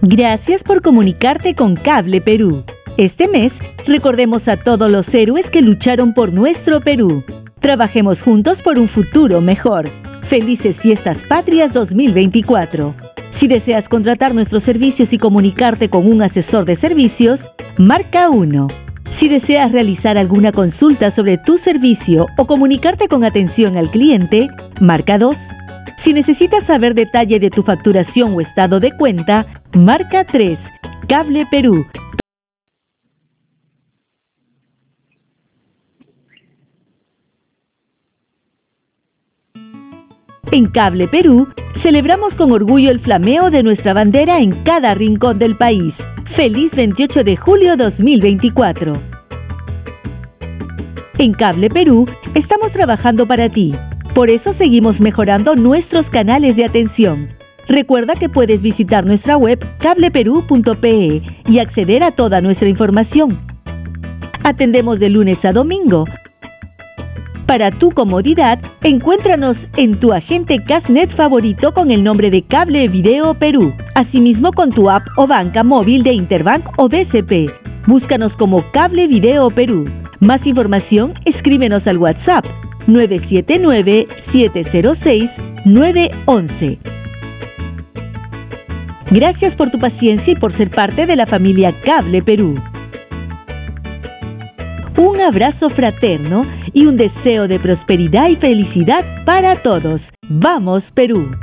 Gracias por comunicarte con Cable Perú. Este mes, recordemos a todos los héroes que lucharon por nuestro Perú. Trabajemos juntos por un futuro mejor. Felices Fiestas Patrias 2024. Si deseas contratar nuestros servicios y comunicarte con un asesor de servicios, marca 1. Si deseas realizar alguna consulta sobre tu servicio o comunicarte con atención al cliente, marca 2. Si necesitas saber detalle de tu facturación o estado de cuenta, marca 3. Cable Perú. En Cable Perú, celebramos con orgullo el flameo de nuestra bandera en cada rincón del país. ¡Feliz 28 de julio 2024! En Cable Perú, estamos trabajando para ti. Por eso seguimos mejorando nuestros canales de atención. Recuerda que puedes visitar nuestra web cableperú.pe y acceder a toda nuestra información. Atendemos de lunes a domingo. Para tu comodidad, encuéntranos en tu agente Casnet favorito con el nombre de Cable Video Perú. Asimismo con tu app o banca móvil de Interbank o BCP. Búscanos como Cable Video Perú. Más información, escríbenos al WhatsApp 979-706-911. Gracias por tu paciencia y por ser parte de la familia Cable Perú. Un abrazo fraterno y un deseo de prosperidad y felicidad para todos. ¡Vamos, Perú!